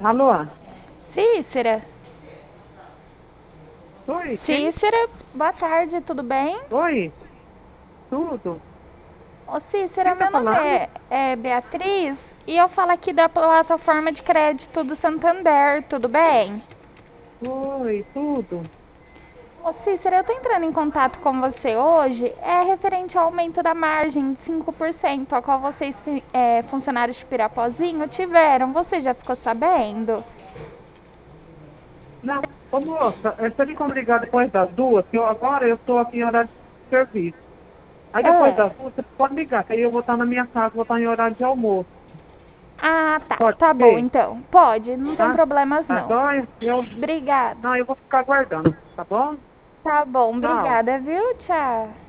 Alô? Cícera? Oi, quem? Cícera, boa tarde, tudo bem? Oi, tudo? Ô Cícera, Quem tá meu nome falando? é Beatriz e eu falo aqui da plataforma de crédito do Santander, tudo bem? Oi, tudo? Ô Cícera, eu tô entrando em contato com você hoje, é referente ao aumento da margem de 5%, a qual vocês, funcionários de Pirapozinho, tiveram. Você já ficou sabendo? Não, ô moça, você me como ligar depois das duas, que agora eu estou aqui em horário de serviço. Aí depois É. das duas, você pode ligar, que aí eu vou estar na minha casa, vou estar em horário de almoço. Ah, tá. Pode Tá bom, ser, então. Pode, não tem tá? problemas Tá não. jóia? Obrigada. Não, eu vou ficar aguardando, tá bom? Tá bom, Tchau. obrigada, viu? Tchau.